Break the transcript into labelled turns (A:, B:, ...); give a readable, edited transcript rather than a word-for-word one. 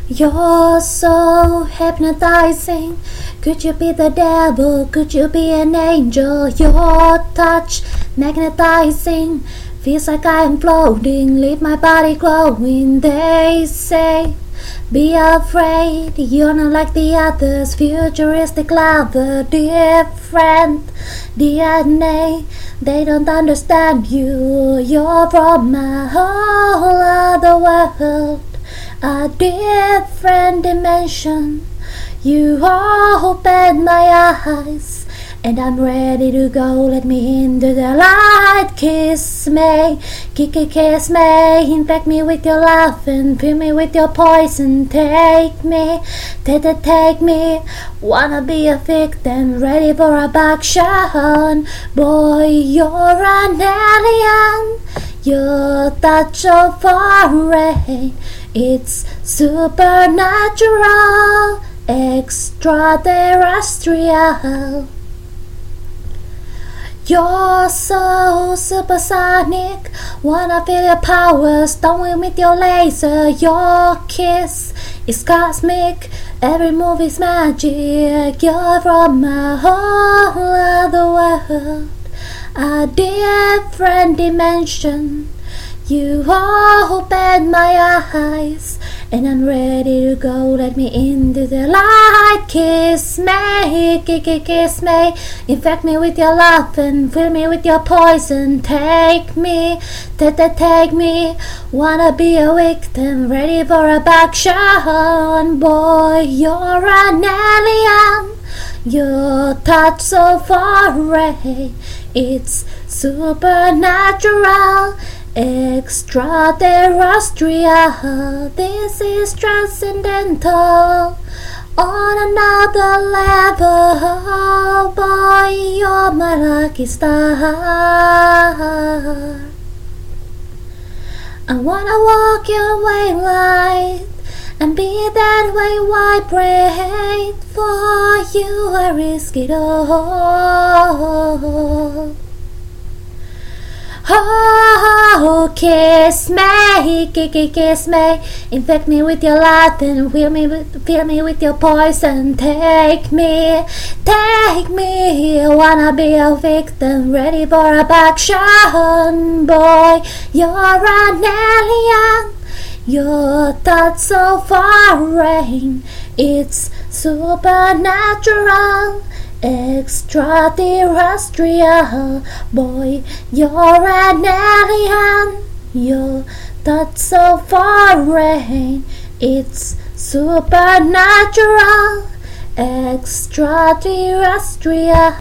A: You're so hypnotizing. Could you be the devil? Could you be an angel? Your touch magnetizing. Feels like I am floating, leave my body glowing. They say, be afraid, you're not like the others. Futuristic lover, different DNA. They don't understand you. You're from a whole other world, a different dimension. You open my eyes, and I'm ready to go. Let me into the light. Kiss me, kiss me. Infect me with your love and fill me with your poison. Take me, take me. Wanna be a victim, ready for abduction. Boy, you're an alien. Your touch so foreign. It's supernatural, extraterrestrial. You're so supersonic. Wanna feel your powers, don't win with your laser. Your kiss is cosmic, every move is magic. You're from a whole other world, a different dimension. You open my eyes, and I'm ready to go. Let me into the light. Kiss me, kiss me. Infect me with your love and fill me with your poison. Take me, take me. Wanna be a victim, ready for abduction. Boy, you're an alien. Your touch so foreign. It's supernatural, extraterrestrial. This is transcendental, on another level. Boy, you're my lucky star. I wanna walk your way light and be that way, vibrate. For you I risk it all. Oh, kiss me, kiss me. Infect me with your love and fill me with your poison. Take me, wanna be a victim, ready for abduction. Boy, you're an alien. Your touch so foreign. It's supernatural, extraterrestrial. Boy, you're an alien. Your touch so foreign. It's supernatural, extraterrestrial.